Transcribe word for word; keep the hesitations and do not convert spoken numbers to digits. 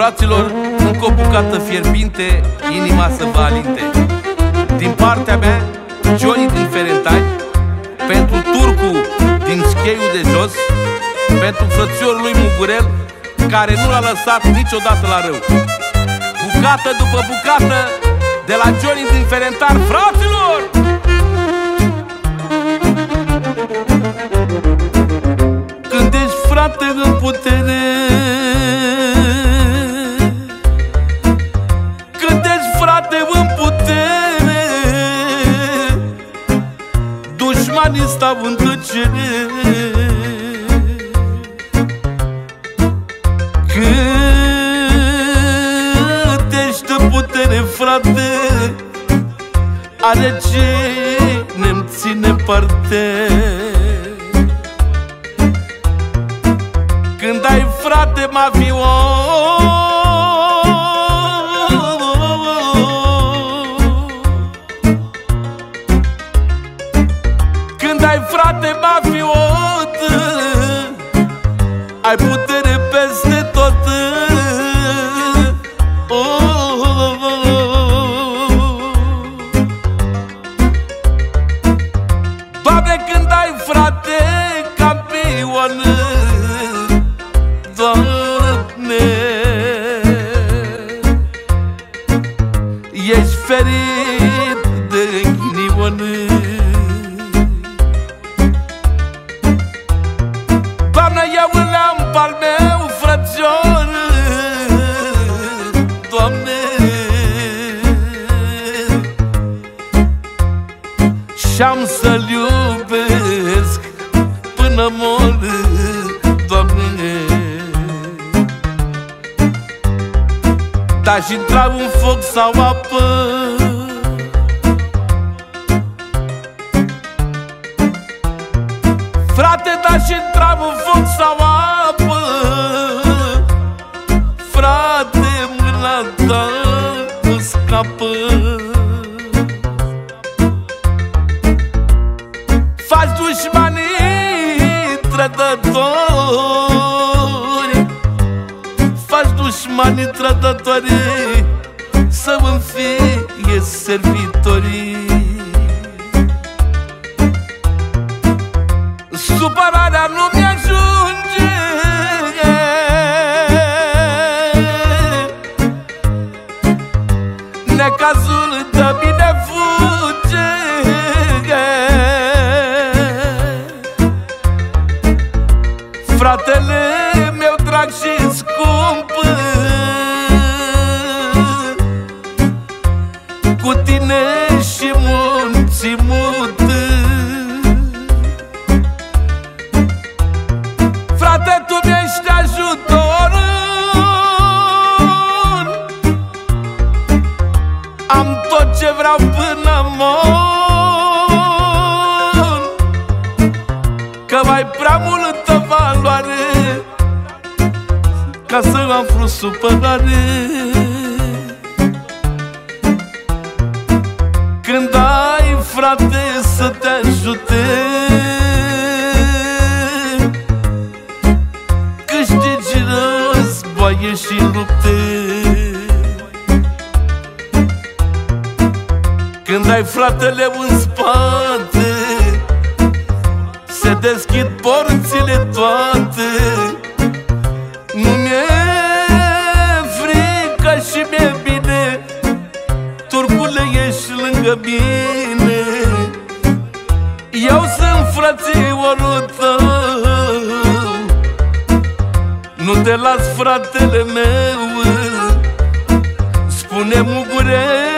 Fraților, încă o bucată fierbinte, inima să vă alinte. Din partea mea, Johnny din Ferentari, pentru Turcu din Scheiul de Jos, pentru frățiorul lui Mugurel, care nu l-a lăsat niciodată la rău. Bucată după bucată, de la Johnny din Ferentari, fraților! Când ești frate în putere, când ești frate în putere, dușmanii stau în tăcere. Când ești în putere, frate, are cine-mi ține parte. Când ai frate mafios, când ai frate mafiot, ai putere peste tot. Doamne, când ai frate campion, Doamne, ești ferit de ghinion. Doamne, eu îl am pe-al meu frățior, Doamne, și-am să-l iubesc până mor, Doamne. Dacă-și intra în foc sau apă, frate, dacă-și intra în foc sau apă, frate, mâna ta nu scapă. Faci dușmanii trădători, faci dușmanii trădători să-mi fie servitorii. Supărarea nu mi-ajunge, necazul de mine fuge. Fratele meu drag și scump, cu tine și munții mut. Frate, tu mi-ești ajutor, am tot ce vreau până mor, că mai prea multă valoare ca să aflu supărare. Când ai frate să te ajute, câștigi războaie și lupte. Când ai fratele în spate, se deschid porțile toate. Nu mi-e frică și mi-e bine, Turcule, ești lângă mine. Eu sunt frățiorul tău, nu te las, fratele meu. Spune Mugurel